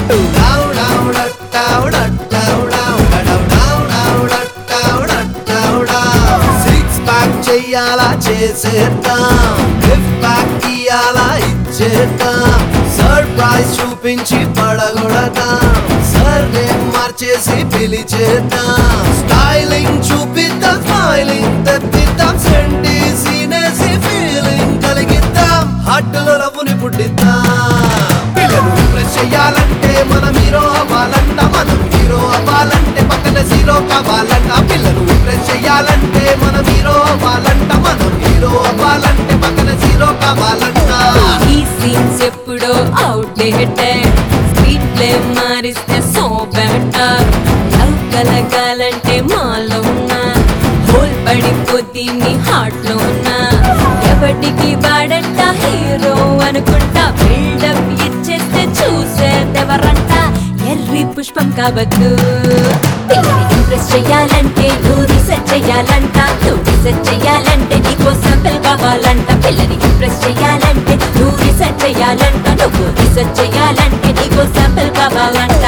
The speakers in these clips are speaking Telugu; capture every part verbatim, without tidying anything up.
సిక్స్ ప్యాక్ చెయ్యాలా చేసేద్దాం, గిఫ్ట్ ప్యాక్ ఇయ్యాలా ఇచ్చేద్దాం, సర్ప్రైజ్ చూపించి పడగొడతాం, సర్ నేమ్ మార్చేసి పిలిచేద్దాం, స్టైలింగ్ చూపిద్దాం, స్మైలింగ్ తెప్పిద్దాం, సెంటి సీనేసి ఫీలింగ్ కలిగిద్దాం, హట్టులో నవ్వుని పుట్టిద్దాం. పిల్లలు ఇంప్రెస్ చెయ్యాలంటే మనం హీరో అవ్వాలంట, మనం హీరో అవ్వాలంటే పక్కన జీరో కావాలంట. పిల్లలు ఇంప్రెస్ చెయ్యాలంటే మనం హీరో అవ్వాలంట, మనం హీరో అవ్వాలంటే పక్కన జీరో కావాలంట. ఈ సీన్స్ ఎప్పుడో అవుట్డేటెడ్, స్పీడ్ ప్లే మారిస్తే సో బెటర్. లవ్ కలగాలంటే మాలో ఉన్నా, హోల్ పడిపోద్ది నీ హార్ట్ లో ఉన్నా. ఎవరికి వాడంట హీరో అనుకుంటా, బిల్డప్ ఇచ్చేస్తే చూసేదెవరంట. ఎర్రి పుష్పం కావద్దు, పిల్లని ఇంప్రెస్ చెయ్యాలంటే నువ్వు రీసెర్చ్ చెయ్యాలంట, నువ్వు రీసెర్చ్ చెయ్యాలంటే నీకో శాంపిల్ కావాలంట. పిల్లని ఇంప్రెస్ చెయ్యాలంటే నువ్వు రీసెర్చ్ చెయ్యాలంట, నువ్వు రీసెర్చ్ చెయ్యాలంటే నీకో శాంపిల్ కావాలంట.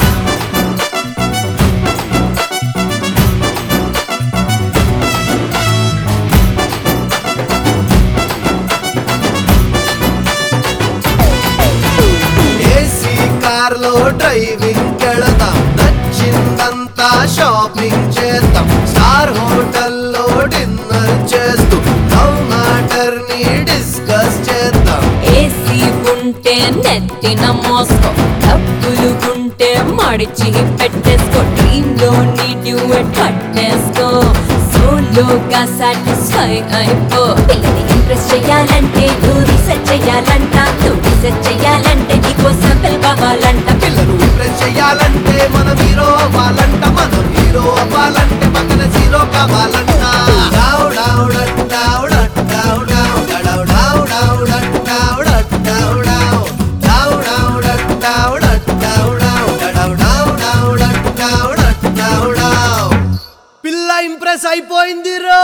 ఏసీ కార్ లో డ్రైవింగ్ కెళదాం, నచ్చిందంతా షాపింగ్ చేద్దాం, స్టార్ హోటల్లో డిన్నర్ చేస్తూ లవ్ మ్యాటర్ ని డిస్కస్ చేద్దాం. ఏసీ ఉంటే నెత్తిన మోసుకో, డబ్బులు ఉంటే మడిచి పెట్టేసుకో, డ్రీమ్ లో నీ డ్యూయట్ కట్టేసుకో, సోలోగా సాటిస్ఫై అయిపో. పిల్లని ఇంప్రెస్ చెయ్యాలంటే నువ్వు రీసెర్చ్ చెయ్యాలంట, నువ్వు రీసెర్చ్ చెయ్యాలంటే నీకో శాంపిల్ కావాలంట. పిల్లలు ఇంప్రెస్ చెయ్యాలంటే మనం హీరో అవ్వాలంట, మనం హీరో అవ్వాలంటే పక్కన జీరో కావాలంట. డౌ డౌ డట్ డౌ డట్ డౌ డౌ డౌ డౌ డౌ డట్ డౌ డట్ డౌ డౌ డౌ డౌ డట్ డౌ డట్ డౌ డౌ డౌ డౌ డౌ డట్ డౌ డట్ డౌ డౌ. పిల్ల ఇంప్రెస్ అయిపోయింది రో.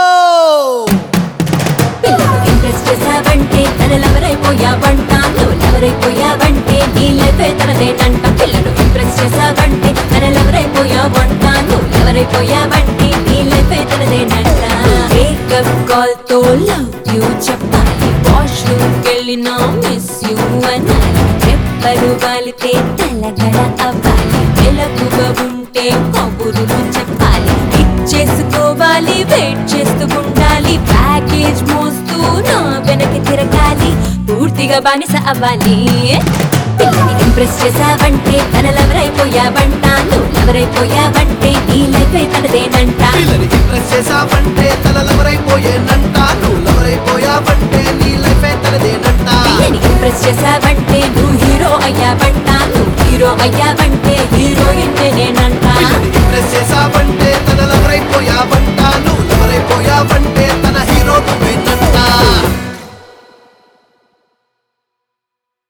పిల్లను ఇంప్రెస్ చేసావంటే తనలెవరైపోయావంట, నువ్వు ఎవరైపోయావంటే నీ లైఫే తనదేనంట. పిల్లను ఇంప్రెస్ చేసావంటే తనలెవరైపోయావంట, నువ్వు ఎవరైపోయావంటే నీ లైఫే తనదేనంట. బ్రేకప్ కాల్ తో లవ్ యూ చెప్పాలి, వాష్రూమ్ కెళ్ళినా మిస్ యూ అనాలి, రెప్పలు వాలితే తెల్లగడ అవ్వాలి, వెలకుగా ఉంటే కబురులు చెప్పాలి, చేసుకోవాలి వెయిట్ చేస్తూ ఉండాలి, ప్యాకేజ్ మోస్తూ నా వెనక్కి తిరగాలి, పూర్తిగా బానిస అవ్వాలి. పిల్లని ఇంప్రెస్ చేసావంటే తనలెవరైపోయావంట, నువ్వు ఎవరైపోయావంటే నీ లైఫే తనదేనంట. పిల్లని ఇంప్రెస్ చేసావంటే తనలెవరైపోయేనంట, నువ్వు ఎవరైపోయావంటే నీ లైఫే తనదేనంట. పిల్లని ఇంప్రెస్ చేసావంటే నువ్వు హీరో అయ్యావంట, నువ్వు హీరో అయ్యావంటే హీరోయిన్